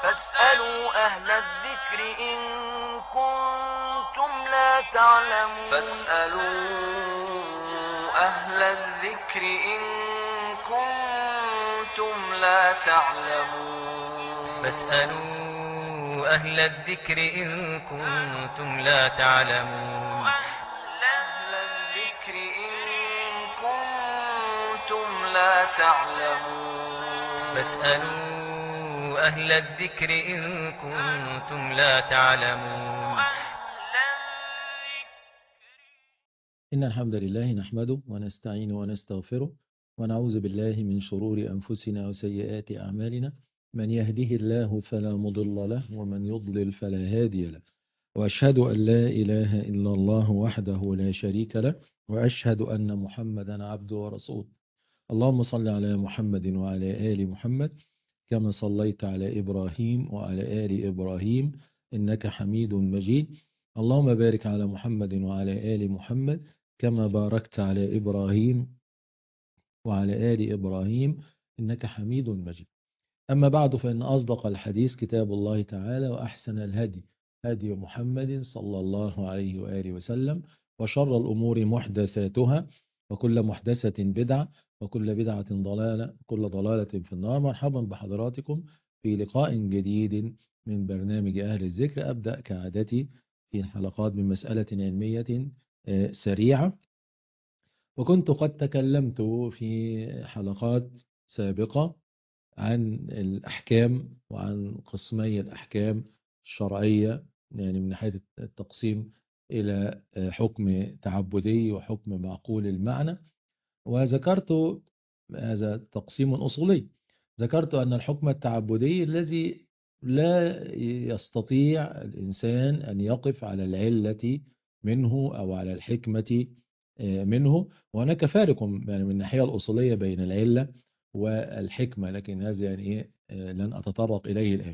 فاسألوا أهل الذكر إن كنتم لا تعلمون. فاسألوا أهل الذكر إن كنتم لا تعلمون. فاسألوا أهل الذكر إن كنتم لا تعلمون. أهل الذكر إن كنتم لا تعلمون. فاسألوا أهل الذكر إن كنتم لا تعلمون. إن الحمد لله نحمده ونستعينه ونستغفره ونعوذ بالله من شرور أنفسنا وسيئات أعمالنا. من يهده الله فلا مضل له ومن يضلل فلا هادي له، وأشهد أن لا إله إلا الله وحده لا شريك له، وأشهد أن محمدا عبده ورسوله. اللهم صل على محمد وعلى آل محمد كما صليت على إبراهيم وعلى آل إبراهيم إنك حميد مجيد. اللهم بارك على محمد وعلى آل محمد كما باركت على إبراهيم وعلى آل إبراهيم إنك حميد مجيد. أما بعد، فإن أصدق الحديث كتاب الله تعالى، وأحسن الهدي هدي محمد صلى الله عليه وآله وسلم، وشر الأمور محدثاتها، وكل محدثة بدعة، وكل بدعة ضلالة، وكل ضلالة في النار. مرحبا بحضراتكم في لقاء جديد من برنامج أهل الذكر. أبدأ كعادتي في الحلقات بمسألة علمية سريعة، وكنت قد تكلمت في حلقات سابقة عن الأحكام وعن قسمي الأحكام الشرعية، يعني من ناحية التقسيم إلى حكم تعبدي وحكم معقول المعنى. وذكرت هذا تقسيم أصولي. ذكرت أن الحكم التعبدي الذي لا يستطيع الإنسان أن يقف على العلة منه أو على الحكمة منه، وهناك فارق يعني من الناحية الأصولية بين العلة والحكمة، لكن هذا يعني إيه لن أتطرق إليه الآن.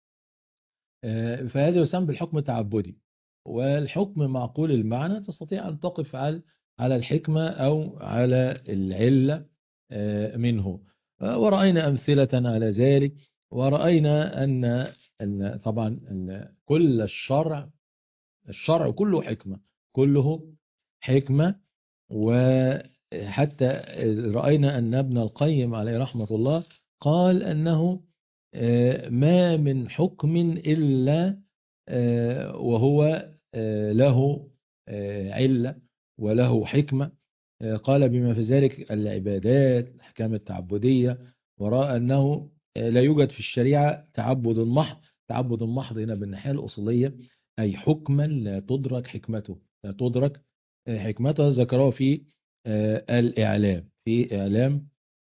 فهذا يسمى بالحكم التعبدي. والحكم معقول المعنى تستطيع أن تقف على الحكمة أو على العلة منه. ورأينا أمثلة على ذلك، ورأينا أن طبعا أن كل الشرع كله حكمة، كله حكمة. وحتى رأينا أن ابن القيم عليه رحمة الله قال أنه ما من حكم إلا وهو له علة وله حكمة. قال بما في ذلك العبادات، الأحكام التعبدية، ورأى أنه لا يوجد في الشريعة تعبد محض. تعبد محض هنا بالناحية الأصولية أي حكما لا تدرك حكمته، لا تدرك حكمته. ذكره في الإعلام، في إعلام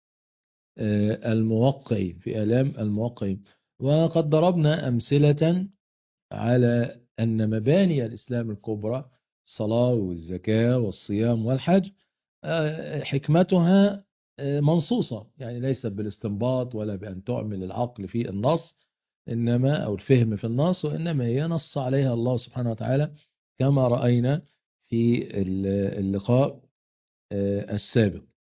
الموقعين، في إعلام الموقعين. وقد ضربنا أمثلة على أن مباني الإسلام الكبرى، الصلاة والزكاة والصيام والحج، حكمتها منصوصة، يعني ليست بالاستنباط ولا بأن تعمل العقل في النص إنما أو الفهم في النص، وإنما هي نص عليها الله سبحانه وتعالى كما رأينا في اللقاء السابق.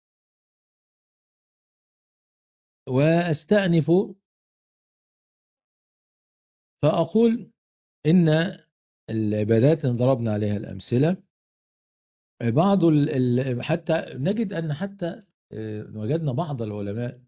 وأستأنف فأقول إن العبادات اللي ضربنا عليها الأمثلة، بعض حتى نجد أن حتى وجدنا بعض العلماء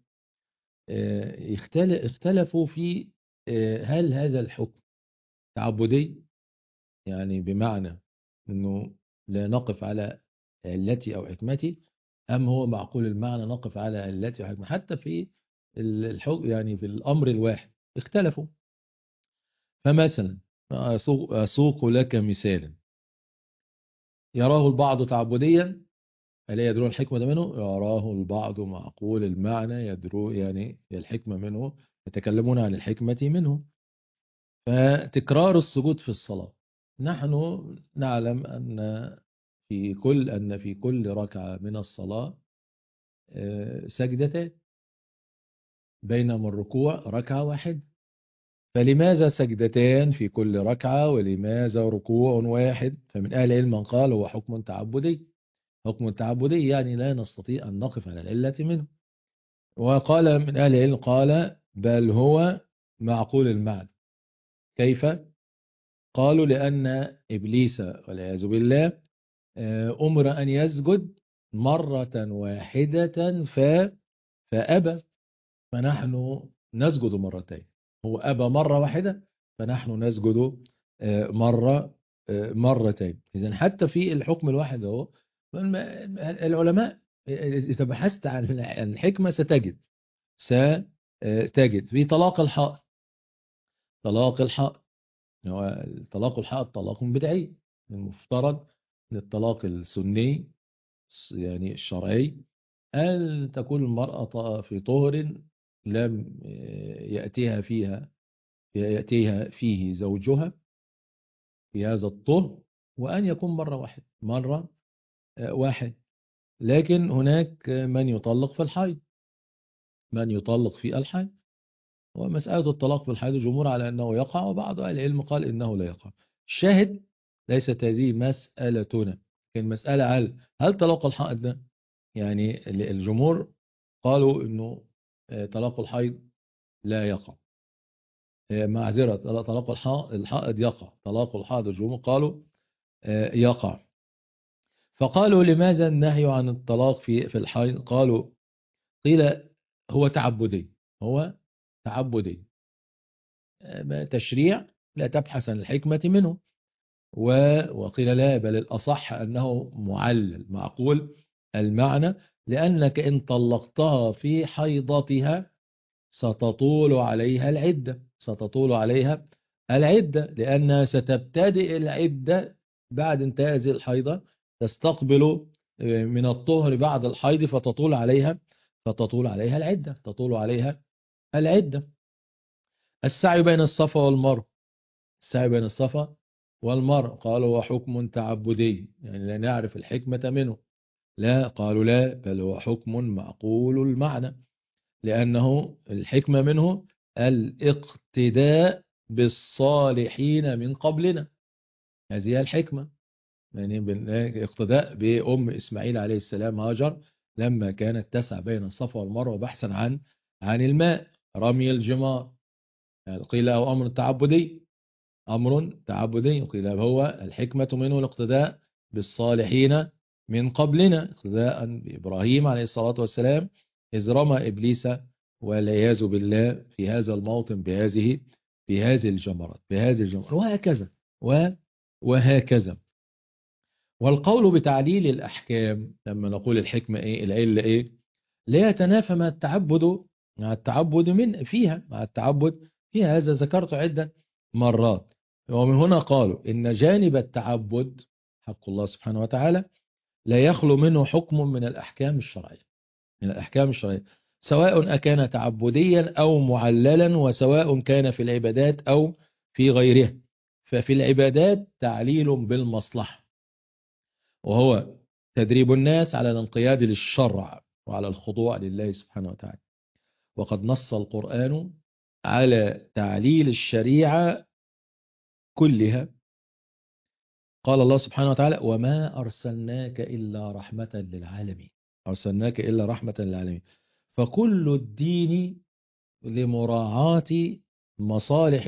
اختلفوا في هل هذا الحكم تعبدي، يعني بمعنى أنه لا نقف على علتي أو حكمتي، أم هو معقول المعنى نقف على علتي وحكمتي. حتى في الحكم يعني في الأمر الواحد اختلفوا. فمثلا أسوق لك مثالا يراه البعض تعبديا ألا يدرون الحكمة منه، يراه البعض معقول المعنى يدرون يعني الحكمة منه، يتكلمون عن الحكمة منه. فتكرار السجود في الصلاة، نحن نعلم أن في كل ركعة من الصلاة سجدتان، بينما الركوع ركعة واحد. فلماذا سجدتان في كل ركعة ولماذا ركوع واحد؟ فمن أهل العلم من قال هو حكم تعبدي. حكم تعبدي يعني لا نستطيع أن نقف على العلة منه. وقال من أهل العلم قال بل هو معقول المعنى. كيف؟ قالوا لأن إبليس والعياذ بالله أمر أن يسجد مرة واحدة فأبى، فنحن نسجد مرتين. هو أبى مرة واحدة، فنحن نسجد مرتين. إذن حتى في الحكم الواحد هو العلماء إذا بحثت عن الحكمة ستجد في طلاق الحائط. طلاق الحائط هو طلاق الحائط طلاق بدعي. المفترض للطلاق السني يعني الشرعي أن تكون المرأة في طهر لم يأتيها فيه زوجها في هذا الطهر، وأن يكون مرة واحد. لكن هناك من يطلق في الحيض، من يطلق في الحيض. ومسألة الطلاق في الحيض الجمهور على أنه يقع، وبعض أهل العلم قال إنه لا يقع. الشاهد ليست هذه مسألتنا. كان مسألة هل طلاق الحائض ده، يعني الجمهور قالوا إنه طلاق الحيض لا يقع. معذرة، طلاق الحائض يقع. طلاق الحائض الجمهور قالوا يقع. فقالوا لماذا النهي عن الطلاق في الحيض؟ قيل هو تعبدي. هو تعبدي، تشريع لا تبحث عن الحكمة منه. وقيل لا، بل الأصح أنه معلل معقول المعنى، لأنك إن طلقتها في حيضتها ستطول عليها العدة، لأنها ستبتدئ العدة بعد انتهاء هذه الحيضة، تستقبل من الطهر بعد الحيض، فتطول عليها العدة. السعي بين الصفا والمروة قالوا هو حكم تعبدي، يعني لا نعرف الحكمة منه. لا، قالوا لا، بل هو حكم معقول المعنى، لأنه الحكمة منه الاقتداء بالصالحين من قبلنا. هذه الحكمة، يعني اقتداء بأم إسماعيل عليه السلام هاجر لما كانت تسعى بين الصفا والمروة بحثا عن الماء، رمي الجمار. قيل هو أمر تعبدي، قيل هو الحكمة منه الاقتداء بالصالحين من قبلنا، اقتداء بإبراهيم عليه الصلاة والسلام إذ رمى إبليس والعياذ بالله في هذا الموطن بهذه الجمرات، وهكذا. والقول بتعليل الأحكام لما نقول الحكمة إيه، العلة إيه، لا يتنافى مع التعبد فيها. هذا ذكرت عدة مرات. ومن هنا قالوا إن جانب التعبد حق الله سبحانه وتعالى لا يخلو منه حكم من الأحكام الشرعية، سواء أكان تعبديا أو معللا، وسواء كان في العبادات أو في غيرها. ففي العبادات تعليل بالمصلحة، وهو تدريب الناس على الانقياد للشرع وعلى الخضوع لله سبحانه وتعالى. وقد نص القرآن على تعليل الشريعة كلها. قال الله سبحانه وتعالى وما أرسلناك إلا رحمة للعالمين. فكل الدين لمراعاة مصالح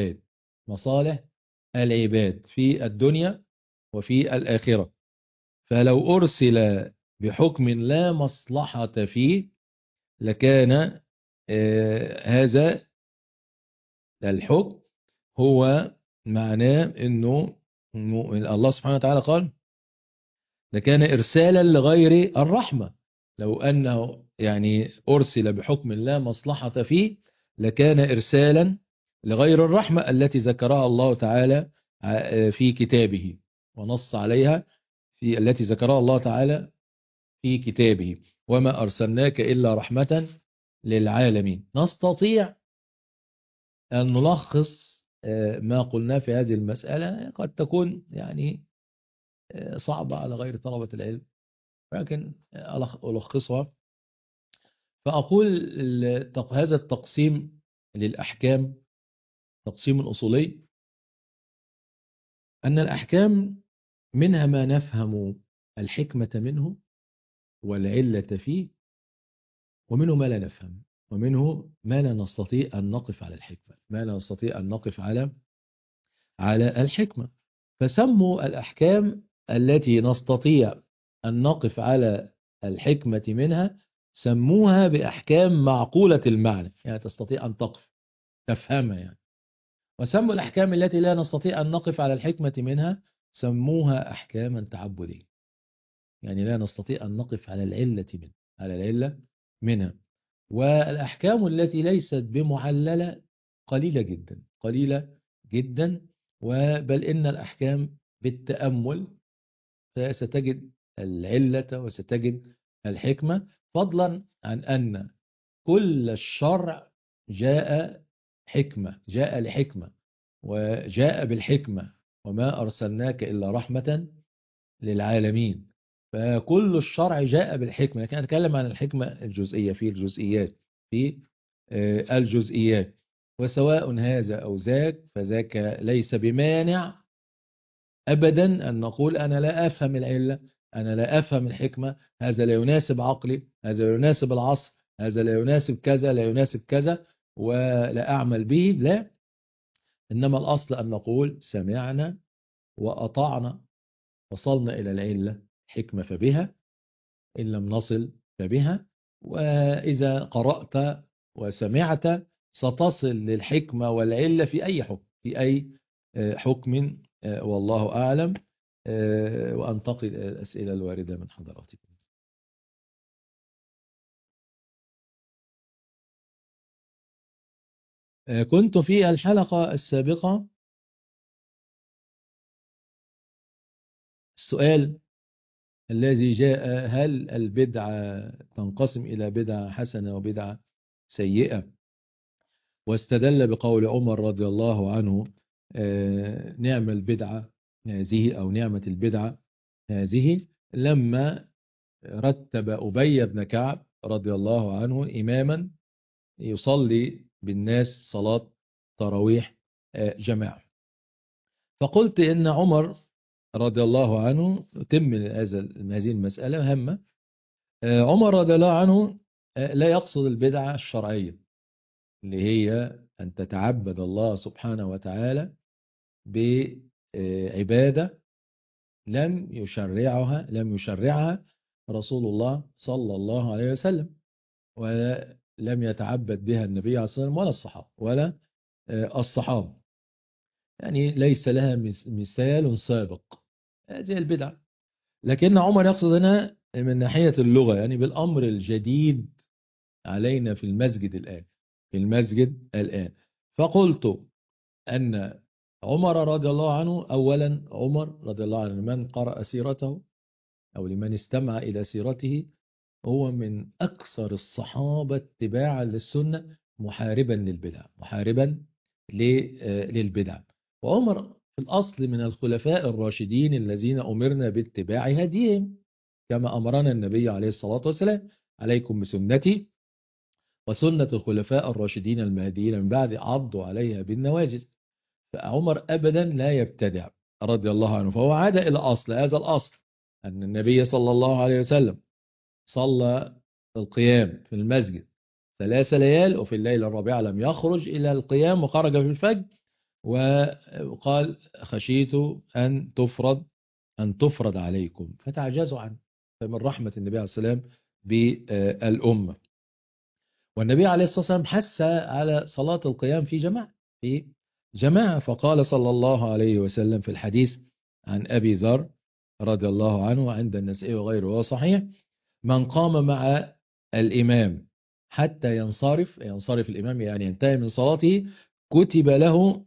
العباد في الدنيا وفي الآخرة. فلو أرسل بحكم لا مصلحة فيه لكان هذا الحكم هو معناه إنه الله سبحانه وتعالى قال لكان إرسالا لغير الرحمة. لو أنه يعني أرسل بحكم لا مصلحة فيه لكان إرسالا لغير الرحمة التي ذكرها الله تعالى في كتابه ونص عليها التي ذكرها الله تعالى في كتابه وما أرسلناك إلا رحمة للعالمين. نستطيع أن نلخص ما قلنا في هذه المسألة، قد تكون يعني صعبة على غير طلبة العلم، لكن ألخصها. فأقول هذا التقسيم للأحكام تقسيم الأصولي، أن الأحكام منها ما نفهم الحكمة منه والعلة فيه، ومنه ما لا نفهم. ومنه ما لا نستطيع أن نقف على الحكمة، ما لا نستطيع أن نقف على الحكمة. فسموا الأحكام التي نستطيع أن نقف على الحكمة منها، سموها بأحكام معقولة المعنى، يعني تستطيع أن تقف تفهمها يعني. وسموا الأحكام التي لا نستطيع أن نقف على الحكمة منها، سموها أحكاما تعبدية، يعني لا نستطيع أن نقف على العلة منها. والأحكام التي ليست بمعللة قليلة جدا، قليلة جدا. بل إن الأحكام بالتأمل ستجد العلة وستجد الحكمة، فضلا عن أن كل الشرع جاء حكمة، جاء لحكمة وجاء بالحكمة، وما أرسلناك إلا رحمة للعالمين. فكل الشرع جاء بالحكمة، لكن أتكلم عن الحكمة الجزئية في الجزئيات، في الجزئيات. وسواء هذا أو ذاك، فذاك ليس بمانع أبدا أن نقول أنا لا أفهم العلة، أنا لا أفهم الحكمة، هذا لا يناسب عقلي، هذا لا يناسب العصر، هذا لا يناسب كذا، لا يناسب كذا، ولا أعمل به. لا، إنما الأصل أن نقول سمعنا وأطعنا، وصلنا إلى العلة حكمة فبها، إن لم نصل فبها. وإذا قرأت وسمعت ستصل للحكمة والعلة في أي حكم، في أي حكم، والله أعلم. وأنتقل إلى الأسئلة الواردة من حضراتكم. كنت في الحلقة السابقة، السؤال الذي جاء: هل البدعة تنقسم إلى بدعة حسنة وبدعة سيئة؟ واستدل بقول عمر رضي الله عنه: نعم البدعة هذه، أو نعمة البدعة هذه، لما رتب أبي بن كعب رضي الله عنه إماما يصلي بالناس صلاة تراويح جماعة. فقلت إن عمر رضي الله عنه تم هذه المسألة هامة. عمر رضي الله عنه لا يقصد البدعة الشرعية اللي هي أن تتعبد الله سبحانه وتعالى بعبادة لم يشرعها رسول الله صلى الله عليه وسلم، ولم يتعبد بها النبي عليه الصلاة والسلام ولا الصحابة، يعني ليس لها مثال سابق هذه البدعة. لكن عمر يقصد هنا من ناحية اللغة، يعني بالأمر الجديد علينا في المسجد الآن. فقلت أن عمر رضي الله عنه، أولا عمر رضي الله عنه من قرأ سيرته أو لمن استمع إلى سيرته هو من أكثر الصحابة اتباعا للسنة، محاربا للبدع. وعمر في الأصل من الخلفاء الراشدين الذين أمرنا باتباع هديهم، كما أمرنا النبي عليه الصلاة والسلام: عليكم بسنتي وسنة الخلفاء الراشدين المهديين من بعد، عضوا عليها بالنواجذ. فعمر أبدا لا يبتدع رضي الله عنه، فهو عاد إلى هذا الأصل، أن النبي صلى الله عليه وسلم صلى القيام في المسجد 3 ليال، وفي الليلة الرابعة لم يخرج إلى القيام وخرج في الفجر، وقال: خشيت أن تفرض عليكم فتعجزوا عنه. فمن رحمة النبي عليه الصلاة والسلام بالأمة. والنبي عليه الصلاة والسلام حث على صلاة القيام في جماعة، فقال صلى الله عليه وسلم في الحديث عن أبي ذر رضي الله عنه عند النسائي وغيره وهو صحيح: من قام مع الإمام حتى ينصرف الإمام، يعني ينتهي من صلاته، كتب له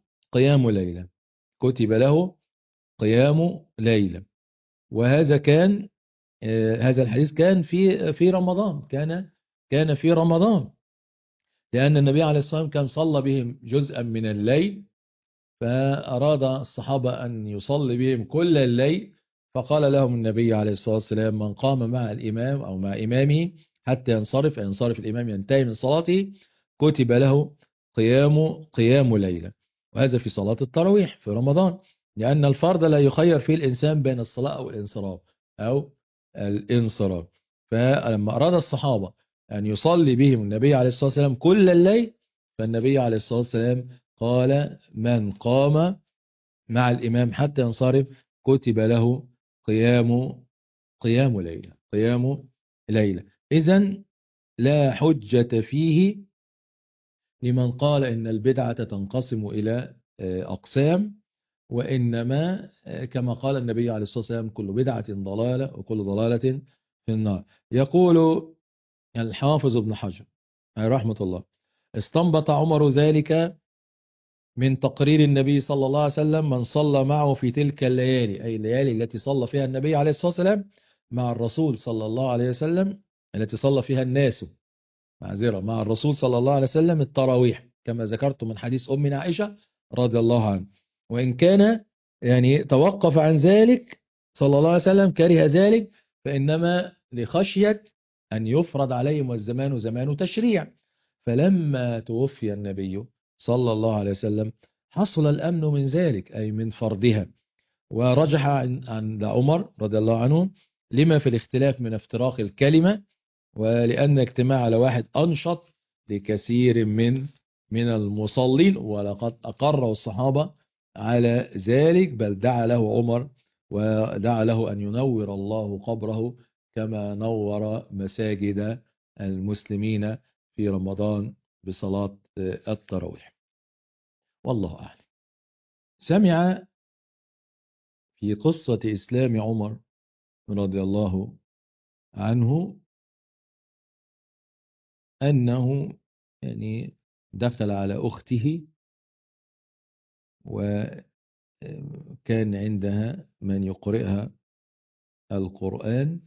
قيام ليلة. وهذا كان هذا الحديث كان في رمضان، كان في رمضان، لأن النبي عليه الصلاة والسلام كان صلى بهم جزءا من الليل، فأراد الصحابة أن يصلي بهم كل الليل، فقال لهم النبي عليه الصلاة والسلام: من قام مع الإمام أو مع إمامه حتى ينصرف الإمام ينتهي من صلاته، كتب له قيام ليلة. وهذا في صلاة التراويح في رمضان، لأن الفرض لا يخير فيه الإنسان بين الصلاة أو الانصراف. فلما أراد الصحابة أن يصلي بهم النبي عليه الصلاة والسلام كل الليل، فالنبي عليه الصلاة والسلام قال: من قام مع الإمام حتى ينصرف كتب له قيام ليلة. إذن لا حجة فيه لمن قال إن البدعة تنقسم إلى أقسام، وإنما كما قال النبي عليه الصلاة والسلام: كل بدعة ضلالة وكل ضلالة في النار. يقول الحافظ ابن حجر رحمة الله: استنبط عمر ذلك من تقرير النبي صلى الله عليه وسلم من صلى معه في تلك الليالي، أي الليالي التي صلى فيها النبي عليه الصلاة والسلام مع الرسول صلى الله عليه وسلم، التي صلى فيها الناس مع الرسول صلى الله عليه وسلم التراويح، كما ذكرت من حديث أمنا عائشة رضي الله عنها. وإن كان يعني توقف عن ذلك صلى الله عليه وسلم، كره ذلك، فإنما لخشية أن يفرض عليهم والزمان زمان تشريع. فلما توفي النبي صلى الله عليه وسلم حصل الأمن من ذلك، أي من فرضها، ورجح عند عمر رضي الله عنه لما في الاختلاف من افتراق الكلمة، ولأن اجتماع على واحد أنشط لكثير من المصلين، ولقد أقره الصحابة على ذلك، بل دعا له عمر ودعا له أن ينور الله قبره كما نور مساجد المسلمين في رمضان بصلاة التراويح. والله أعلم. سمع في قصة إسلام عمر رضي الله عنه أنه يعني دخل على أخته، وكان عندها من يقرئها القرآن،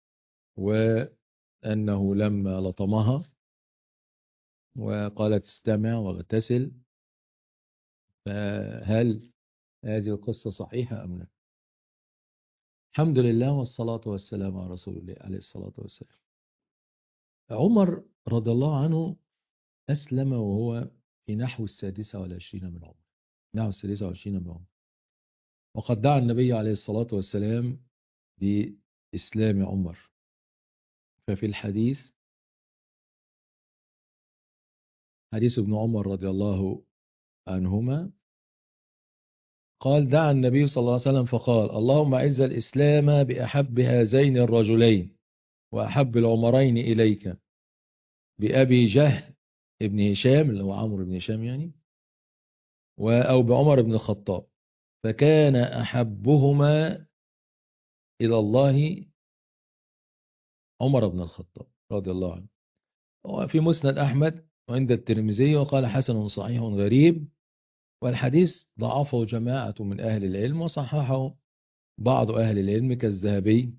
وأنه لما لطمها وقالت: استمع واغتسل، فهل هذه القصة صحيحة أم لا؟ الحمد لله والصلاة والسلام على رسول الله عليه الصلاة والسلام. عمر رضي الله عنه أسلم وهو في نحو 26 من عمر، نحو 26 من عمر، وقد دعا النبي عليه الصلاة والسلام بإسلام عمر. ففي الحديث، حديث ابن عمر رضي الله عنهما قال: دعا النبي صلى الله عليه وسلم فقال: اللهم أعز الإسلام بأحب هذين الرجلين وأحب العمرين إليك، بأبي جهل ابن هشام، اللي هو عمرو بن هشام يعني، أو بعمر بن الخطاب، فكان أحبهما إلى الله عمر بن الخطاب رضي الله عنه. وفي مسند أحمد وعند الترمذي، وقال: حسن صحيح غريب. والحديث ضعفه جماعة من أهل العلم، وصححه بعض أهل العلم كالذهبي،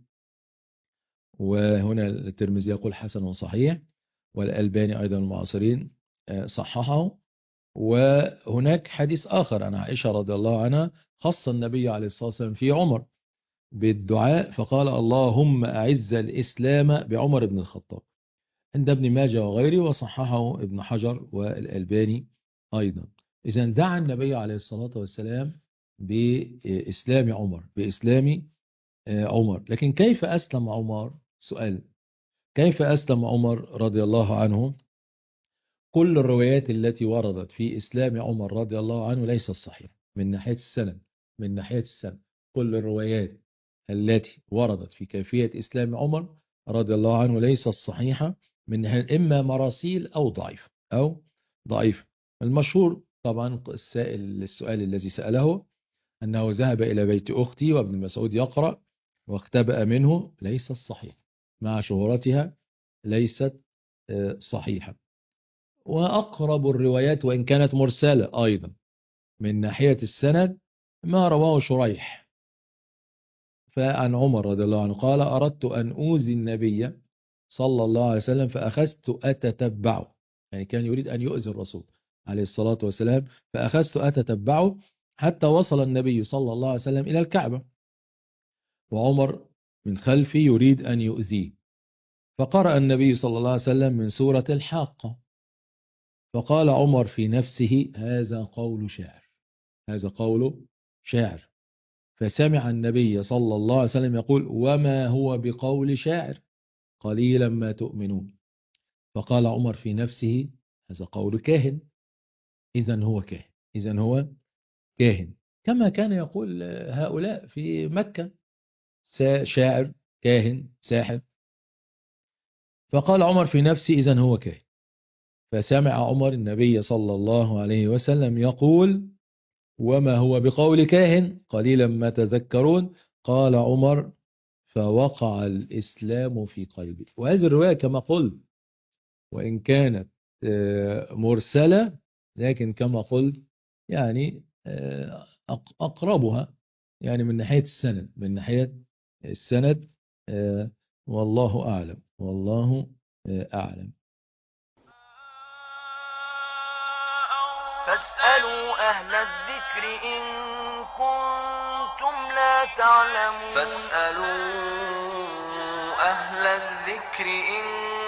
وهنا الترمذي يقول حسن صحيح، والألباني أيضا المعاصرين صححه. وهناك حديث آخر عن عائشة رضي الله عنها خص النبي عليه الصلاة والسلام في عمر بالدعاء، فقال: اللهم أعز الإسلام بعمر بن الخطاب، عند ابن ماجه وغيره، وصححه ابن حجر والألباني أيضا. إذن دعا النبي عليه الصلاة والسلام بإسلام عمر. لكن كيف أسلم عمر؟ سؤال: كيف أسلم عمر رضي الله عنه؟ كل الروايات التي وردت في إسلام عمر رضي الله عنه ليست صحيحة من ناحية السند. كل الروايات التي وردت في كيفية إسلام عمر رضي الله عنه ليست صحيحة، من ناحية إما مراسيل أو ضعيف. المشهور طبعا السؤال الذي سأله أنه ذهب إلى بيت أختي وابن مسعود يقرأ واختبأ منه، ليست صحيحة مع شهرتها، ليست صحيحة. وأقرب الروايات وإن كانت مرسلة أيضا من ناحية السند ما رواه شريح فعن عمر رضي الله عنه قال: أردت أن أوذي النبي صلى الله عليه وسلم فأخذت أتتبعه، يعني كان يريد أن يؤذي الرسول عليه الصلاة والسلام، فأخذت أتتبعه حتى وصل النبي صلى الله عليه وسلم إلى الكعبة، وعمر من خلفي يريد أن يؤذيه، فقرأ النبي صلى الله عليه وسلم من سورة الحاقة، فقال عمر في نفسه: هذا قول شاعر. فسمع النبي صلى الله عليه وسلم يقول: وما هو بقول شاعر، قليلا ما تؤمنون. فقال عمر في نفسه هذا قول كاهن، إذن هو كاهن، إذن هو كاهن، كما كان يقول هؤلاء في مكة، شاعر، كاهن، ساحر. فقال عمر في نفسه إذن هو كاهن. فسمع عمر النبي صلى الله عليه وسلم يقول وما هو بقول كاهن قليلا ما تذكرون. قال عمر فوقع الإسلام في قلبي. وهذه الرواية كما قلت وإن كانت مرسلة، لكن كما قلت يعني أقربها يعني من ناحية السند، من ناحية السند. والله أعلم، والله أعلم. فاسألوا أهل الذكر إن كنتم لا تعلمون. فاسألوا أهل الذكر إن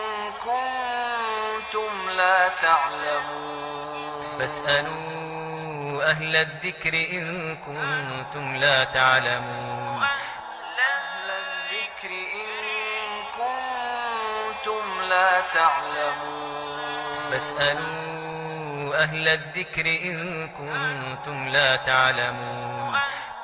كنتم لا تعلمون. فاسألوا أهل الذكر إن كنتم لا تعلمون. أهل الذكر إن كنتم لا تعلمون. فاسألوا أهل الذكر إن كنتم لا تعلمون.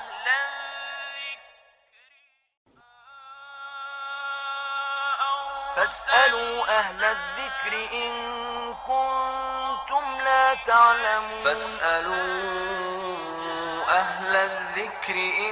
فاسألوا أهل الذكر إن كنتم لا تعلمون. فاسألوا أهل الذكر إن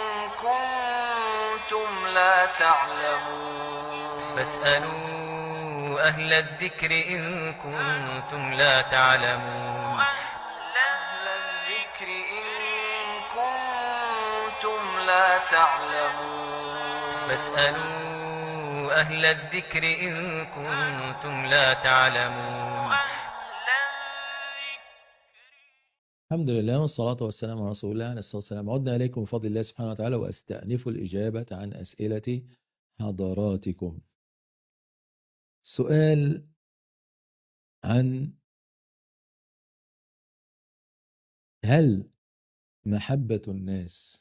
كنتم لا تعلمون. فاسألوا أهل الذكر إن كنتم لا تعلمون. أهل الذكر إن كنتم لا تعلمون. فاسألوا أهل الذكر إن كنتم لا تعلمون. الحمد لله والصلاة والسلام على رسول الله عليه الصلاة والسلام. عدنا إليكم بفضل الله سبحانه وتعالى، وأستأنف الإجابة عن أسئلة حضراتكم. سؤال عن هل محبة الناس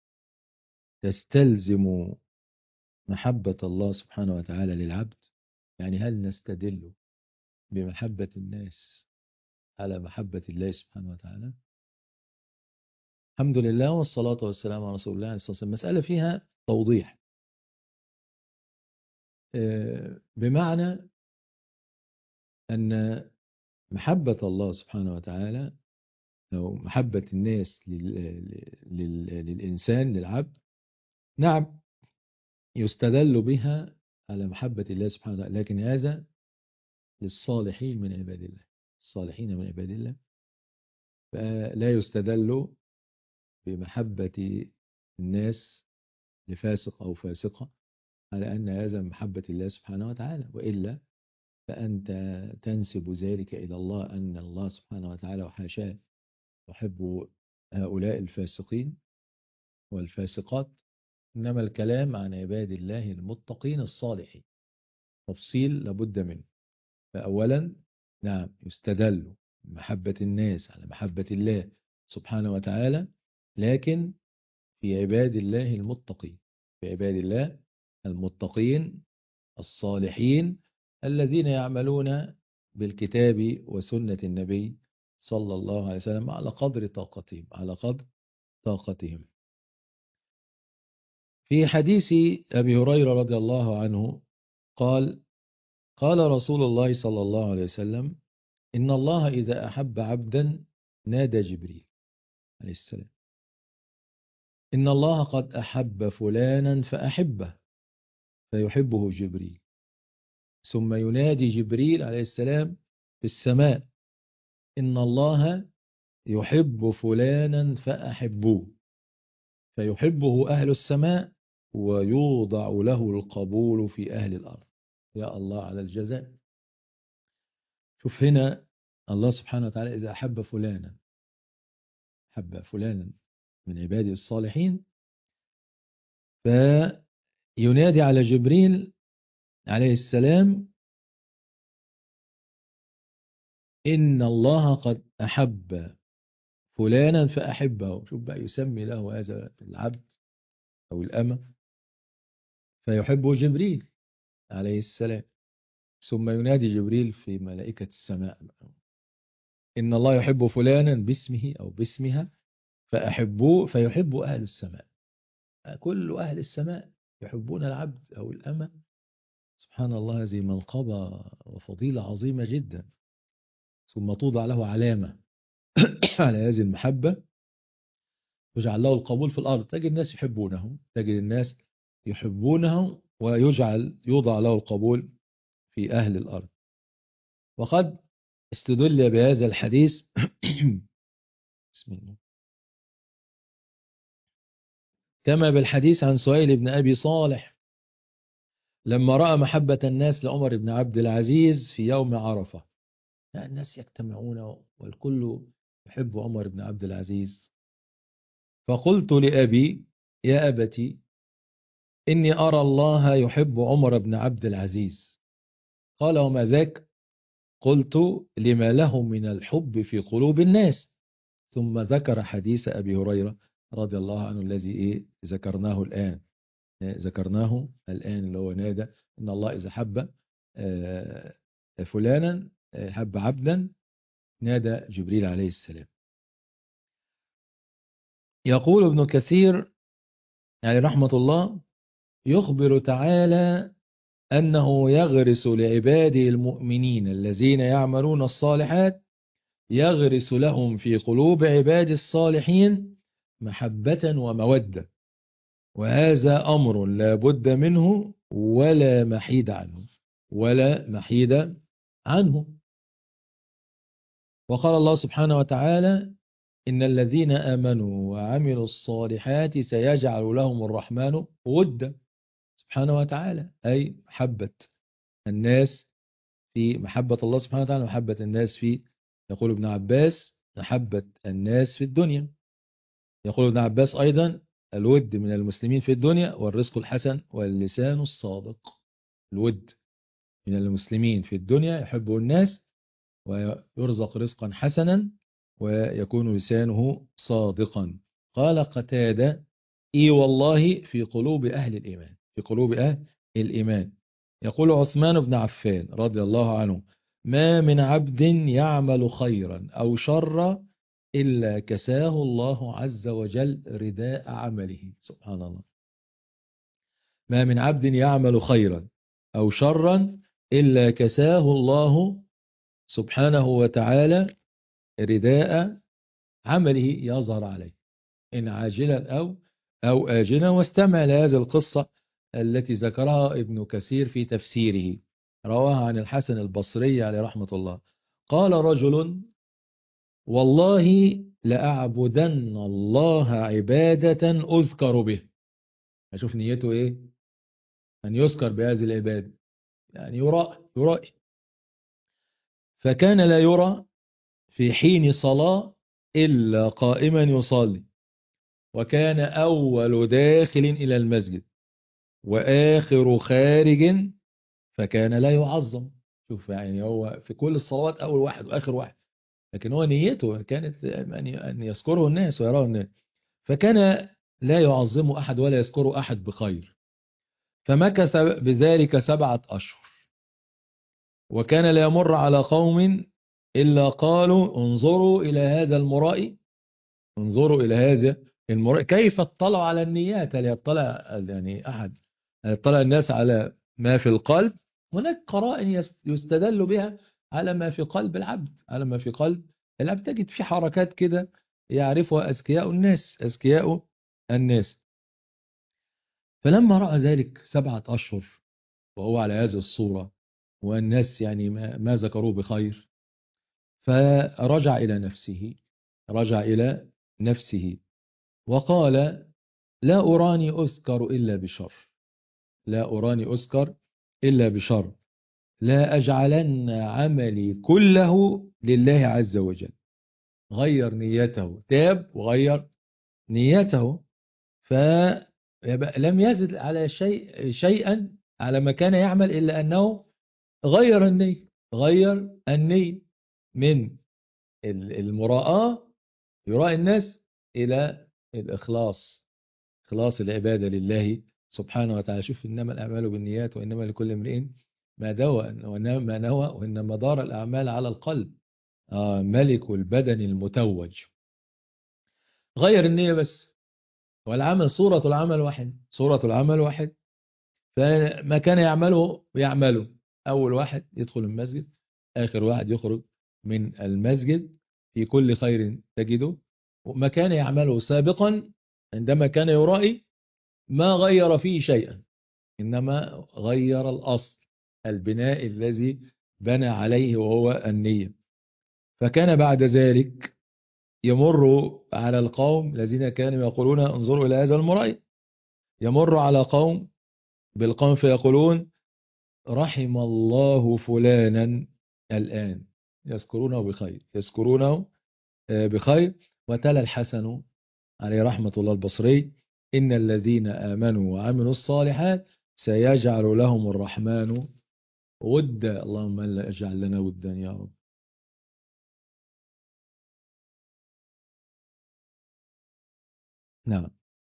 تستلزم محبة الله سبحانه وتعالى للعبد؟ يعني هل نستدل بمحبة الناس على محبة الله سبحانه وتعالى؟ الحمد لله والصلاة والسلام على رسول الله عليه الصلاة والسلام. مسألة فيها توضيح، بمعنى أن محبة الله سبحانه وتعالى أو محبة الناس للإنسان للعبد، نعم يستدل بها على محبة الله سبحانه وتعالى، لكن هذا للصالحين من عباد الله، الصالحين من عباد الله. فلا يستدل بمحبة الناس لفاسق أو فاسقة على أن هذا من محبة الله سبحانه وتعالى، وإلا فأنت تنسب ذلك إلى الله، أن الله سبحانه وتعالى وحاشاه يحب هؤلاء الفاسقين والفاسقات. إنما الكلام عن عباد الله المتقين الصالحين، تفصيل لابد منه. فأولا نعم يستدل محبة الناس على محبة الله سبحانه وتعالى، لكن في عباد الله المتقين، في عباد الله المتقين الصالحين الذين يعملون بالكتاب وسنة النبي صلى الله عليه وسلم على قدر طاقتهم، على قدر طاقتهم. في حديث أبي هريرة رضي الله عنه قال: قال رسول الله صلى الله عليه وسلم: إن الله إذا أحب عبدا نادى جبريل عليه السلام: إن الله قد أحب فلانا فأحبه، فيحبه جبريل، ثم ينادي جبريل عليه السلام في السماء: إن الله يحب فلانا فأحبوه، فيحبه أهل السماء ويوضع له القبول في أهل الأرض. يا الله على الجزاء. شوف هنا الله سبحانه وتعالى إذا أحب فلانا، أحب فلانا من عباده الصالحين، فينادي على جبريل عليه السلام: إن الله قد أحب فلانا فأحبه. شوف بقى، يسمي له هذا العبد أو الأمة فيحبه جبريل عليه السلام. ثم ينادي جبريل في ملائكة السماء: إن الله يحب فلانا باسمه أو باسمها فأحبوه، فيحب أهل السماء. كل أهل السماء يحبون العبد أو الأمة. سبحان الله، هذه منقبة وفضيلة عظيمة جدا. ثم توضع له علامة على هذه المحبة، يجعل له القبول في الأرض. تجد الناس يحبونه، تجد الناس يحبونه، يوضع له القبول في أهل الأرض. وقد استدل بهذا الحديث بسم الله، كما بالحديث عن سهيل بن أبي صالح لما رأى محبة الناس لعمر بن عبد العزيز في يوم عرفة. يعني الناس يجتمعون والكل يحب عمر بن عبد العزيز. فقلت لأبي: يا أبتي، إني أرى الله يحب عمر بن عبد العزيز. قال: وما ذاك؟ قلت: لما له من الحب في قلوب الناس. ثم ذكر حديث أبي هريرة رضي الله عنه الذي ذكرناه الآن، اللي هو نادى إن الله إذا حب فلانا، حب عبدا، نادى جبريل عليه السلام. يقول ابن كثير يعني رحمة الله: يخبر تعالى أنه يغرس لعباده المؤمنين الذين يعملون الصالحات، يغرس لهم في قلوب عباد الصالحين محبة ومودة، وهذا أمر لا بد منه ولا محيد عنه. وقال الله سبحانه وتعالى: إن الذين آمنوا وعملوا الصالحات سيجعل لهم الرحمن ودا. سبحانه وتعالى أي محبة الناس في محبة الله سبحانه وتعالى، محبة الناس في، يقول ابن عباس، محبة الناس في الدنيا. يقول ابن عباس أيضا: الود من المسلمين في الدنيا والرزق الحسن واللسان الصادق. الود من المسلمين في الدنيا يحبه الناس ويرزق رزقا حسنا ويكون لسانه صادقا. قال قتادة: إي والله في قلوب أهل الإيمان، في قلوب أهل الإيمان. يقول عثمان بن عفان رضي الله عنه: ما من عبد يعمل خيرا أو شرا إلا كساه الله عز وجل رداء عمله. سبحان الله، ما من عبد يعمل خيرا أو شرا إلا كساه الله سبحانه وتعالى رداء عمله يظهر عليه، إن عاجلا أو آجلا. واستمع لهذه القصة التي ذكرها ابن كثير في تفسيره، رواها عن الحسن البصري عليه رحمة الله. قال رجل: والله لأعبدن الله عبادة أذكر به. أشوف نيته إيه؟ أن يذكر بهذه العبادة، يعني يرائي. فكان لا يرى في حين صلاة إلا قائما يصلي، وكان أول داخل إلى المسجد وآخر خارج، فكان لا يعظم. شوف، يعني هو في كل الصلوات أول واحد وآخر واحد، لكن هو نيته كانت أن يذكره الناس ويراه الناس، فكان لا يعظم أحد ولا يذكر أحد بخير. فمكث بذلك 7 أشهر، وكان لا يمر على قوم إلا قالوا: انظروا إلى هذا المرائي، انظروا إلى هذا المرائي كيف اطلعوا على النيات. هل يطلع يعني أحد، هل يطلع الناس على ما في القلب؟ هناك قرائن يستدل بها على ما في قلب العبد، على ما في قلب العبد. تجد في حركات كده يعرفها أذكياء الناس. فلما رأى ذلك 7 أشهر وهو على هذه الصورة، والناس يعني ما ذكروه بخير، فرجع إلى نفسه وقال: لا أراني أذكر إلا بشر، لا أراني أذكر إلا بشر، لا أجعلن عملي كله لله عز وجل. غير نيته، تاب وغير نيته، فلم يزد على شيئا على ما كان يعمل إلا أنه غير النية من المراءة، يراء الناس، إلى الإخلاص، إخلاص العبادة لله سبحانه وتعالى. شوف: إنما الأعمال بالنيات وإنما لكل امرئ ما دوى وما نوى، وإنما دار الأعمال على القلب. ملك البدن المتوج. غير النية بس، والعمل صورة العمل واحد، صورة العمل واحد. فما كان يعمله أول واحد يدخل المسجد، آخر واحد يخرج من المسجد، في كل خير تجده. وما كان يعمله سابقا عندما كان يرائي ما غير فيه شيئا، إنما غير الأصل، البناء الذي بنى عليه وهو النية. فكان بعد ذلك يمر على القوم الذين كانوا يقولون انظروا إلى هذا المرائي، يمر على بالقوم فيقولون رحم الله فلانا الآن، يذكرونه بخير، يذكرونه بخير. وتلا الحسن عليه رحمة الله البصري إن الذين آمنوا وعملوا الصالحات سيجعل لهم الرحمن ودا. اللهم الا اجعل لنا ودا يا رب. نعم.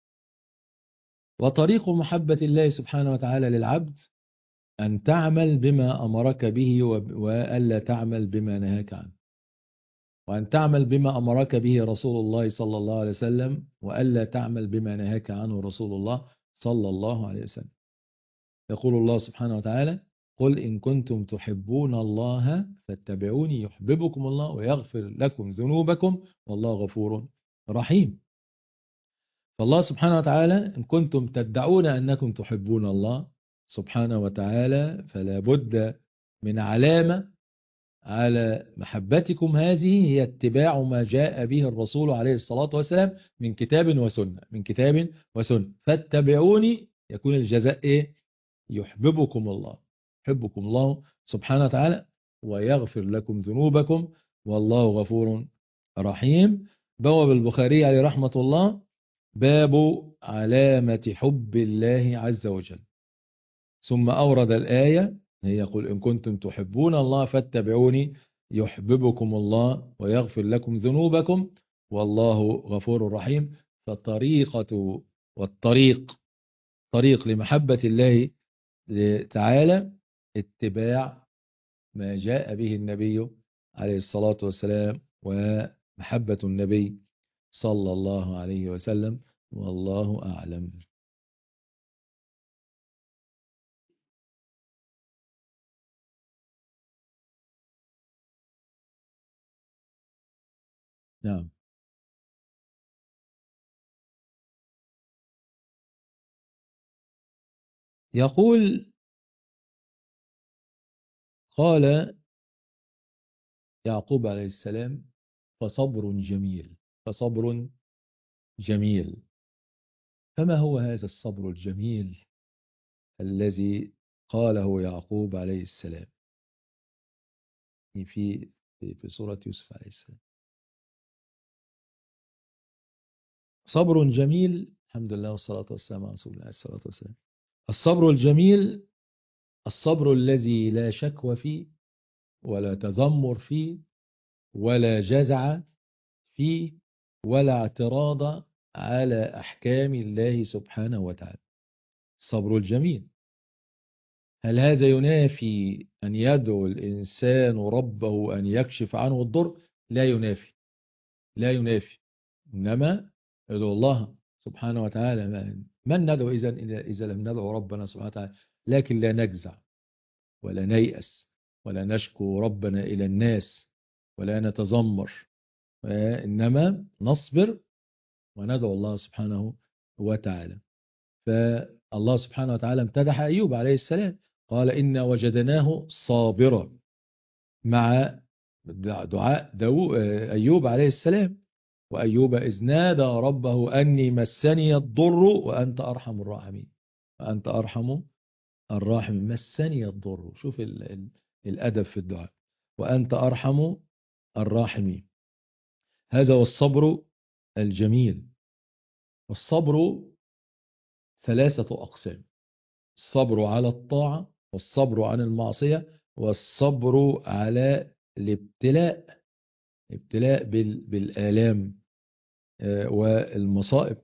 وطريق محبة الله سبحانه وتعالى للعبد أن تعمل بما أمرك به وألا تعمل بما نهاك عنه، وأن تعمل بما أمرك به رسول الله صلى الله عليه وسلم وألا تعمل بما نهاك عنه رسول الله صلى الله عليه وسلم. يقول الله سبحانه وتعالى قل إن كنتم تحبون الله فاتبعوني يحببكم الله ويغفر لكم ذنوبكم والله غفور رحيم. فالله سبحانه وتعالى إن كنتم تدعون أنكم تحبون الله سبحانه وتعالى فلا بد من علامة على محبتكم، هذه هي اتباع ما جاء به الرسول عليه الصلاة والسلام من كتاب وسنة، من كتاب وسنة. فاتبعوني يكون الجزاء إيه؟ يحببكم الله، يحبكم الله سبحانه وتعالى ويغفر لكم ذنوبكم والله غفور رحيم. بواب البخاري عليه رحمة الله باب علامة حب الله عز وجل، ثم أورد الآية هي يقول إن كنتم تحبون الله فاتبعوني يحببكم الله ويغفر لكم ذنوبكم والله غفور رحيم. فالطريقة طريق لمحبة الله تعالى اتباع ما جاء به النبي عليه الصلاة والسلام ومحبة النبي صلى الله عليه وسلم، والله أعلم. نعم. يقول قال يعقوب عليه السلام فصبر جميل، فصبر جميل. فما هو هذا الصبر الجميل الذي قاله يعقوب عليه السلام في سورة يوسف عليه السلام؟ صبر جميل. الحمد لله والصلاة والسلام على رسول الله عليه الصلاة والسلام. الصبر الجميل الصبر الذي لا شكوى فيه ولا تذمر فيه ولا جزع فيه ولا اعتراض على أحكام الله سبحانه وتعالى. الصبر الجميل. هل هذا ينافي أن يدعو الإنسان ربه أن يكشف عنه الضر؟ لا ينافي، لا ينافي. إنما يدعو الله سبحانه وتعالى. من ندعو إذا لم ندعو ربنا سبحانه وتعالى؟ لكن لا نجزع ولا نيأس ولا نشكو ربنا إلى الناس ولا نتذمر، إنما نصبر وندعو الله سبحانه وتعالى. فالله سبحانه وتعالى امتدح أيوب عليه السلام قال إنا وجدناه صابرا، مع دعاء أيوب عليه السلام وأيوب إذ نادى ربه أني مسني الضر وأنت أرحم الراحمين، وأنت أرحم الراحمين. مسني الضر، شوف الأدب في الدعاء، وأنت أرحم الراحمين. هذا هو الصبر الجميل. والصبر ثلاثة أقسام: الصبر على الطاعة، والصبر عن المعصية، والصبر على الابتلاء، بالآلام والمصائب.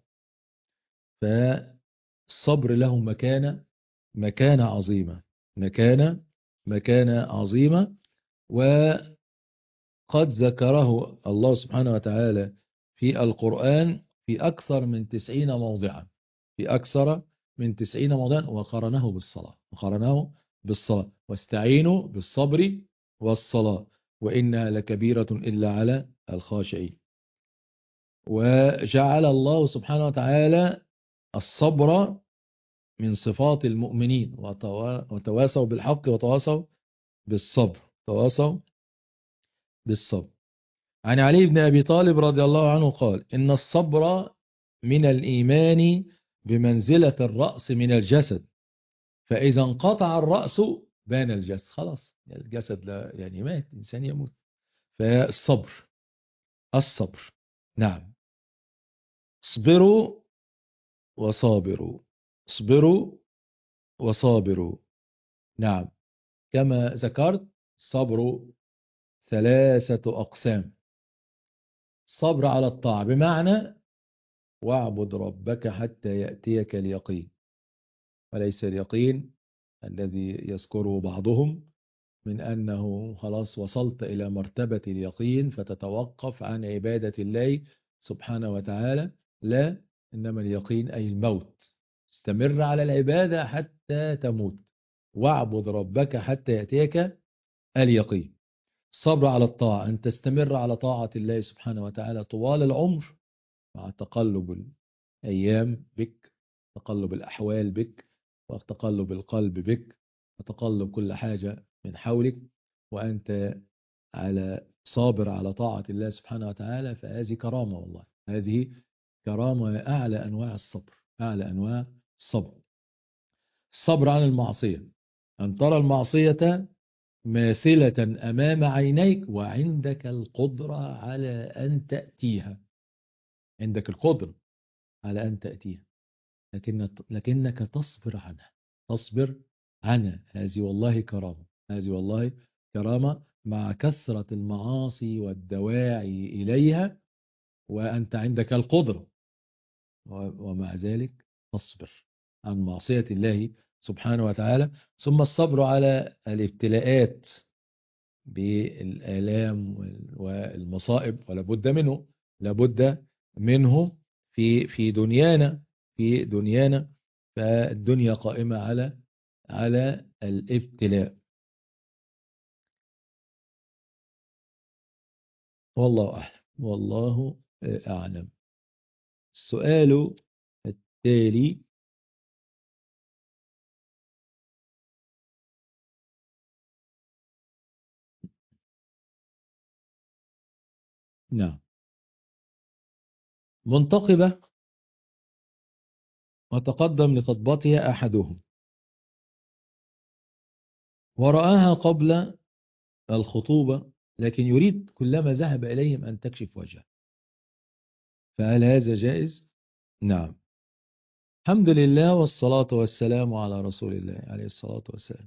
فالصبر له مكانة عظيمة، مكانة مكانة عظيمة. وقد ذكره الله سبحانه وتعالى في القرآن في أكثر من 90 موضعا، في أكثر من 90 موضعا، وقارنه بالصلاة واستعينوا بالصبر والصلاة وإنها لكبيرة إلا على الخاشعين. وجعل الله سبحانه وتعالى الصبر من صفات المؤمنين، وتواصوا بالحق وتواصوا بالصبر، تواصوا بالصبر. عن علي بن أبي طالب رضي الله عنه قال: إن الصبر من الإيمان بمنزلة الرأس من الجسد، فإذا انقطع الرأس بان الجسد. خلاص الجسد لا يعني مات، الإنسان يموت. فالصبر، الصبر. نعم. اصبروا وصابروا، اصبروا وصابروا. نعم. كما ذكرت الصبر 3 أقسام. الصبر على الطاعة بمعنى واعبد ربك حتى يأتيك اليقين، وليس اليقين الذي يذكره بعضهم من أنه خلاص وصلت إلى مرتبة اليقين فتتوقف عن عبادة الله سبحانه وتعالى. لا، إنما اليقين أي الموت. استمر على العبادة حتى تموت، واعبد ربك حتى يأتيك اليقين. الصبر على الطاعة أن تستمر على طاعة الله سبحانه وتعالى طوال العمر، مع تقلب الأيام بك، تقلب الأحوال بك، وتقلب القلب بك، وتقلب كل حاجة من حولك، وأنت على صابر على طاعة الله سبحانه وتعالى. فهذه كرامة، والله هذه كرامة، أعلى أنواع الصبر، أعلى أنواع الصبر. الصبر عن المعصية أن ترى المعصية ماثلة أمام عينيك وعندك القدرة على أن تأتيها، عندك القدرة على أن تأتيها، لكنك تصبر عنها، تصبر عنها. هذه والله كرامة، هذه والله كرامة، مع كثرة المعاصي والدواعي إليها وأنت عندك القدرة، ومع ذلك تصبر عن معصية الله سبحانه وتعالى. ثم الصبر على الابتلاءات بالآلام والمصائب، ولا بد منه، لابد منه في دنيانا، في دنيانا. فالدنيا قائمة على الابتلاء. والله أعلم، والله أعلم. السؤال التالي: نعم. منتقبة وتقدم لخطبتها أحدهم ورآها قبل الخطوبة، لكن يريد كلما ذهب إليهم أن تكشف وجهه، فهل هذا جائز؟ نعم. الحمد لله والصلاة والسلام على رسول الله عليه الصلاة والسلام.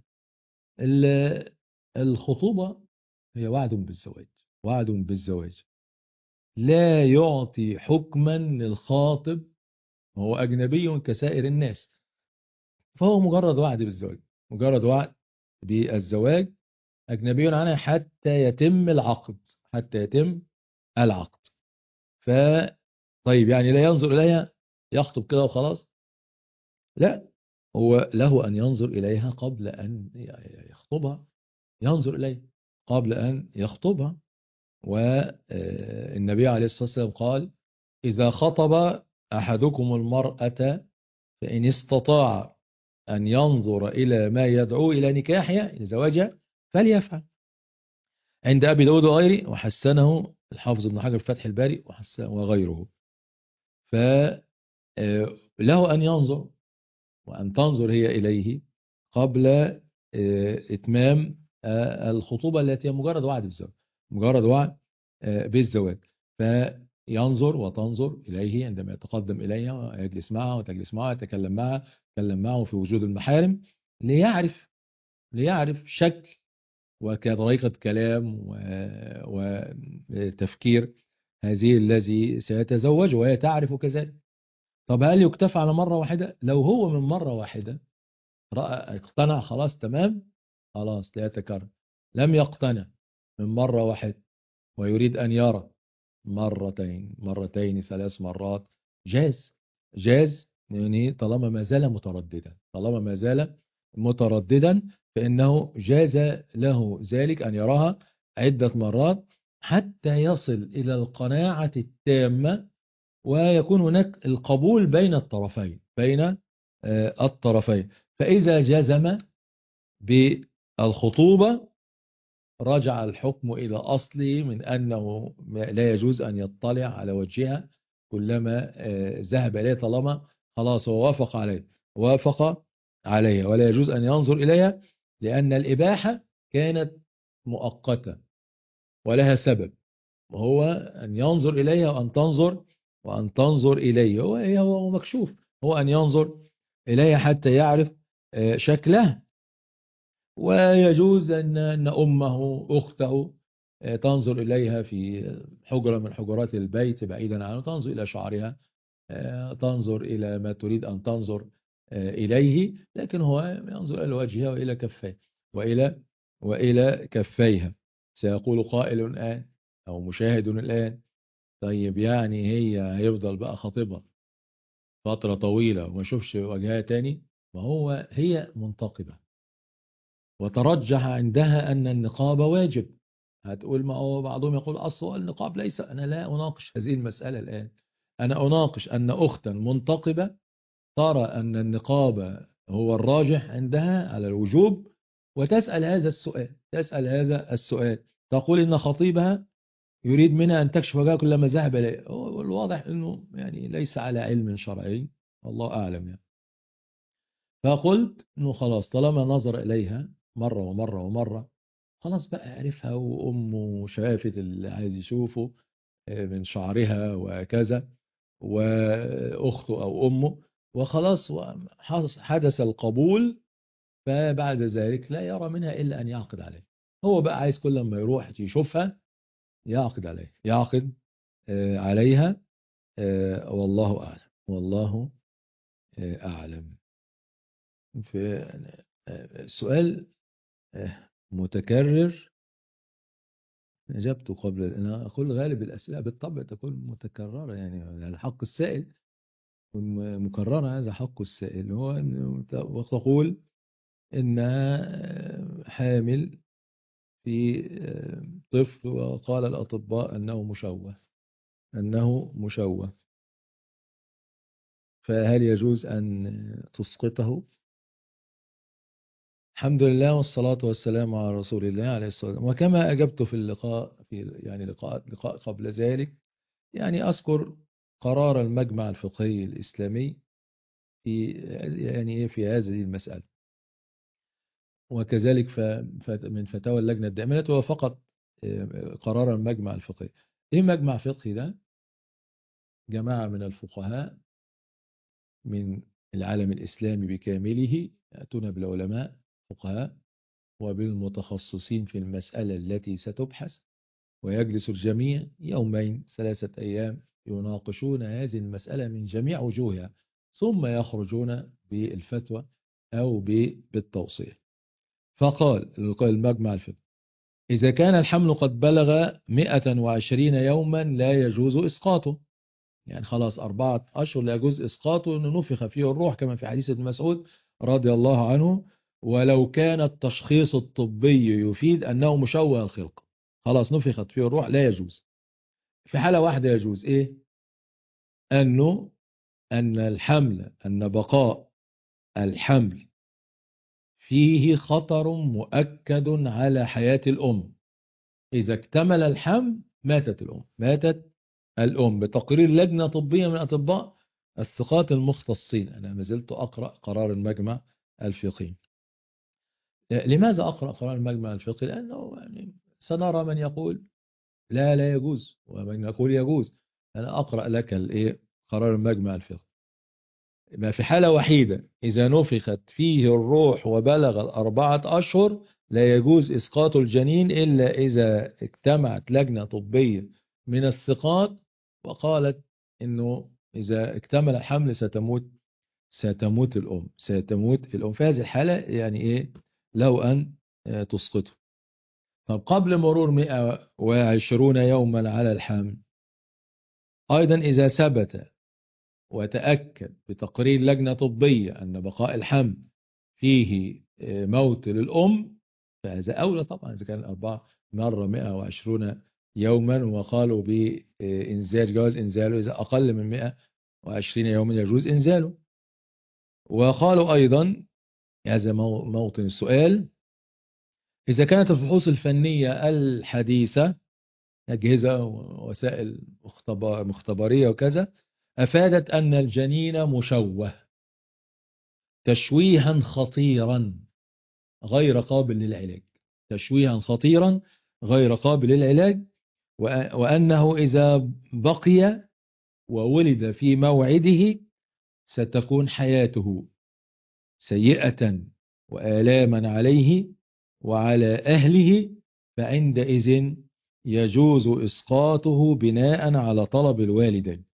الخطوبة هي وعد بالزواج، وعد بالزواج، لا يعطي حكما للخاطب وهو أجنبي كسائر الناس، فهو مجرد وعد بالزواج، مجرد وعد بالزواج، أجنبي عنها حتى يتم العقد، حتى يتم العقد. طيب يعني لا ينظر إليها، يخطب كده وخلاص؟ لا، هو له أن ينظر إليها قبل أن يخطبها، ينظر إليها قبل أن يخطبها. والنبي عليه الصلاة والسلام قال: إذا خطب أحدكم المرأة فإن استطاع أن ينظر إلى ما يدعو إلى نكاحها، إلى زواجها، فليفعل. عند أبي داود وغيره، وحسنه الحافظ ابن حجر في فتح الباري وغيره. فله أن ينظر وأن تنظر هي إليه قبل إتمام الخطوبة التي هي مجرد وعد بالزواج، مجرد وعد بالزواج. فينظر وتنظر إليه عندما يتقدم إليها ويجلس معها وتجلس معها، يتكلم معها، يتكلم معه في وجود المحارم، ليعرف شكل وطريقة كلام وتفكير هذه الذي سيتزوج، وهي تعرف كذلك. طب هل يكتفى على مرة واحدة؟ لو هو من مرة واحدة رأى اقتنع خلاص تمام، خلاص لا يتكرر. لم يقتنع من مرة واحدة ويريد أن يرى مرتين 3 مرات، جاز يعني طالما ما زال مترددا، فإنه جاز له ذلك أن يراها عدة مرات حتى يصل إلى القناعة التامة، ويكون هناك القبول بين الطرفين، فإذا جزم بالخطوبة رجع الحكم إلى أصله من أنه لا يجوز أن يطلع على وجهها كلما ذهب إليه، طالما خلاص هو وافق عليها، ولا يجوز أن ينظر إليها، لأن الإباحة كانت مؤقتة ولها سبب، وهو أن ينظر إليها وأن تنظر إليه، هو مكشوف، هو أن ينظر إليها حتى يعرف شكلها. ويجوز أن أمه أخته تنظر إليها في حجرة من حجرات البيت بعيدا عنه، تنظر إلى شعرها، تنظر إلى ما تريد أن تنظر إليه، لكن هو ينظر إلى وجهها وإلى كفيه وإلى كفيها. سيقول قائل الآن أو مشاهد الآن: طيب يعني هيفضل بقى خطيبها فترة طويلة وما يشوفش وجهها تاني؟ ما هي منتقبة وترجح عندها أن النقاب واجب. هتقول ما هو بعضهم يقول أصل النقاب ليس، أنا لا أناقش هذه المسألة الآن، أنا أناقش أن أختا منتقبة ترى أن النقاب هو الراجح عندها على الوجوب، وتسأل هذا السؤال، تقول إن خطيبها يريد منها أن تكشف وجهها كلما ذهب إليه. الواضح أنه يعني ليس على علم شرعي، الله أعلم يعني. فقلت أنه خلاص طالما نظر إليها مرة ومرة ومرة، خلاص بقى عرفها، وأمه شافت اللي عايز يشوفه من شعرها وكذا، وأخته أو أمه، وخلاص حدث القبول، فبعد ذلك لا يرى منها إلا أن يعقد عليه. هو بقى عايز كل ما يروح يشوفها يعقد عليها. والله أعلم، أعلم. في سؤال متكرر أجبته قبل، أنا أقول غالب الأسئلة بالطبع تكون متكررة، يعني الحق السائل مكررة، هذا حق السائل، هو وتقول إنها حامل في طفل، وقال الأطباء أنه مشوه، فهل يجوز أن تسقطه؟ الحمد لله والصلاة والسلام على رسول الله عليه الصلاة والسلام. وكما أجبت في اللقاء، يعني لقاء قبل ذلك، يعني أذكر قرار المجمع الفقهي الإسلامي في هذه المسألة، وكذلك من فتاوى اللجنة الدائمة، هو فقط قرار المجمع الفقهي. إيه مجمع فقهي ده؟ جماعة من الفقهاء من العالم الإسلامي بكامله يأتون بالعلماء فقهاء وبالمتخصصين في المسألة التي ستبحث، ويجلس الجميع 2 3 أيام يناقشون هذه المسألة من جميع وجوهها، ثم يخرجون بالفتوى أو بالتوصية. فقال المجمع الفقهي: إذا كان الحمل قد بلغ 120 يوما لا يجوز إسقاطه، يعني خلاص 4 أشهر لا يجوز إسقاطه، أنه نفخ فيه الروح كما في حديث ابن مسعود رضي الله عنه، ولو كان التشخيص الطبي يفيد أنه مشوه الخلق، خلاص نفخت فيه الروح لا يجوز. في حالة واحدة يجوز، إيه؟ أن بقاء الحمل فيه خطر مؤكد على حياة الأم. إذا اكتمل الحمل ماتت الأم بتقرير لجنة طبية من أطباء الثقات المختصين. أنا ما زلت أقرأ قرار المجمع الفقهي. لماذا أقرأ قرار المجمع الفقهي؟ لأنه يعني سنرى من يقول لا يجوز، ومن يقول يجوز. أنا أقرأ لك قرار المجمع الفقهي: ما في حالة وحيدة إذا نفخت فيه الروح وبلغ 4 أشهر لا يجوز إسقاط الجنين إلا إذا اجتمعت لجنة طبية من الثقات وقالت إنه إذا اكتمل الحمل ستموت الأم. في هذه الحالة يعني له أن تسقطه. طب قبل مرور 120 يوما على الحمل، أيضا إذا ثبت وتأكد بتقرير لجنة طبية أن بقاء الحمل فيه موت للأم، فهذا أولى طبعا. إذا كان الأربعة مرة 120 يوما وقالوا بإنزال، جواز إنزاله إذا أقل من 120 يوما يجوز إنزاله. وقالوا أيضا، هذا موطن السؤال، إذا كانت الفحوص الفنية الحديثة، أجهزة ووسائل مختبرية وكذا، أفادت أن الجنين مشوه تشويها خطيرا غير قابل للعلاج، تشويها خطيرا غير قابل للعلاج، وأنه إذا بقي وولد في موعده ستكون حياته سيئة وآلاما عليه وعلى أهله، فعندئذ يجوز إسقاطه بناء على طلب الوالدين،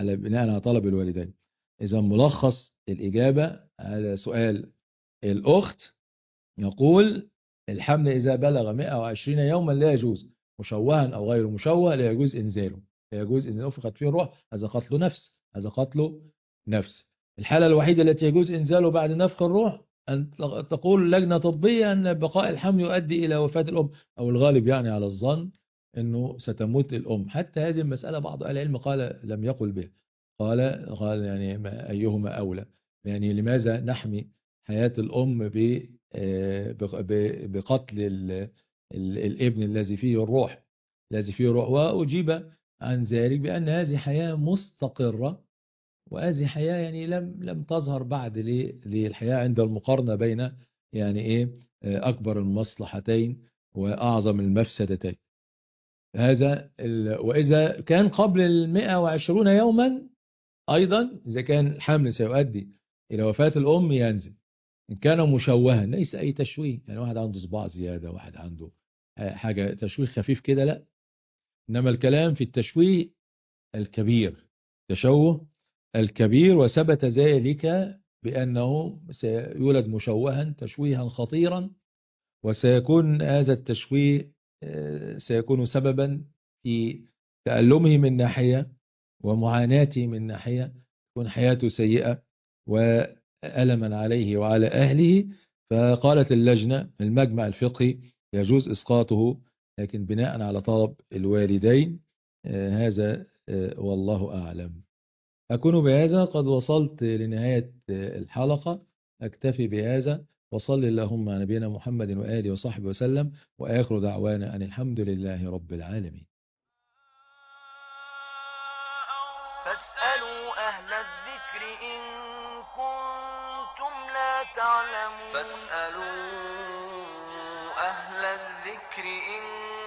إذا ملخص الإجابة على سؤال الأخت، يقول الحمل إذا بلغ 120 يوما لا يجوز، مشوها أو غير مشوه لا يجوز إنزاله، لا يجوز إن نفخت فيه الروح، هذا قتل نفس، هذا قتل نفس. الحالة الوحيدة التي يجوز إنزاله بعد نفخ الروح أن تقول لجنة طبية أن بقاء الحمل يؤدي إلى وفاة الأم، أو الغالب يعني على الظن أنه ستموت الأم. حتى هذه المسألة بعض أهل العلم قال لم يقل به، قال يعني أيهما أولى، يعني لماذا نحمي حياة الأم بقتل الابن الذي فيه الروح، وأجيب عن ذلك بأن هذه حياة مستقرة، وهذه حياة يعني لم تظهر بعد للحياة عند المقارنة بين يعني إيه أكبر المصلحتين وأعظم المفسدتين. هذا وإذا كان قبل 120 يوما أيضا، إذا كان الحمل سيؤدي إلى وفاة الأم ينزل. إن كان مشوها ليس أي تشويه، يعني واحد عنده صباع زيادة، واحد عنده حاجة تشويه خفيف كده، لا، إنما الكلام في التشويه الكبير، تشوه الكبير، وثبت ذلك بأنه سيولد مشوها تشويها خطيرا، وسيكون هذا التشويه سيكون سببا في تألمه من ناحية ومعاناته من ناحية، تكون حياته سيئة وألما عليه وعلى أهله. فقالت اللجنة المجمع الفقهي يجوز إسقاطه، لكن بناء على طلب الوالدين. هذا والله أعلم. أكون بهذا قد وصلت لنهاية الحلقة، أكتفي بهذا، وصل اللهم على نبينا محمد وآله وصحبه وسلم، وآخر دعوانا أن الحمد لله رب العالمين. فاسألوا أهل الذكر إن كنتم لا تعلمون. فاسألوا أهل الذكر إن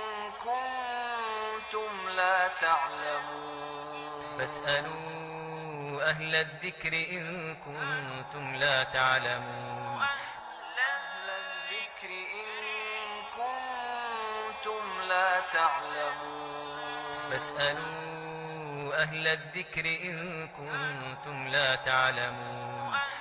كنتم لا تعلمون. فاسألوا أهل الذكر إن كنتم لا تعلمون. أهل الذكر إن كنتم لا تعلمون. فاسألوا أهل الذكر إن كنتم لا تعلمون.